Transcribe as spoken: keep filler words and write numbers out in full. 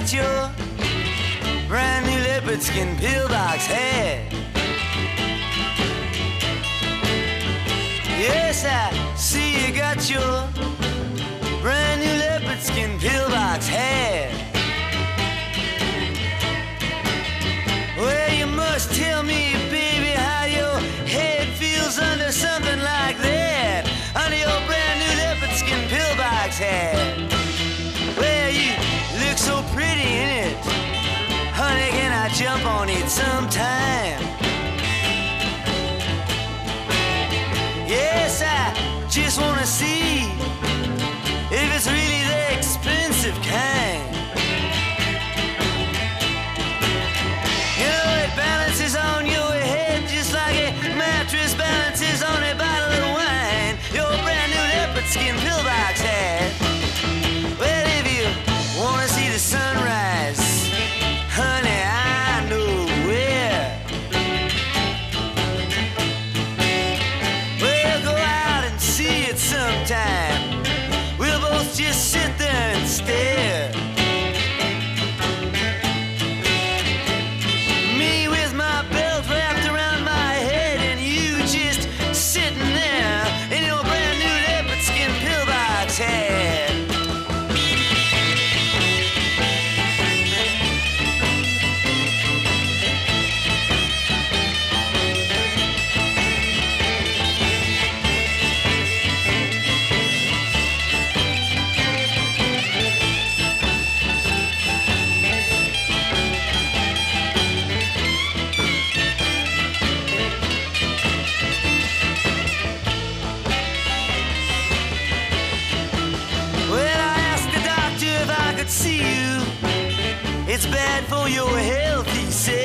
got your brand new leopard skin pillbox hat. Yes, I see you got your brand new leopard skin pillbox hat. Well, you must tell me, baby, how your head feels under something like that, under your brand new leopard skin pillbox hat. Well, you look so pretty in it, honey, can I jump on it sometime? Yes, I just wanna see if it's really the expensive kind. You know, it balances on your head just like a mattress balances on a bottle of wine. Your brand new leopard skin pillbox hat. Well, if you wanna see the sunrise, honey, I know where. Well, go out and see it sometime. We'll both just sit there and stare. Me with my belt wrapped around my head, and you just sitting there in your brand new leopard skin pillbox hat. See you, it's bad for your health, he said.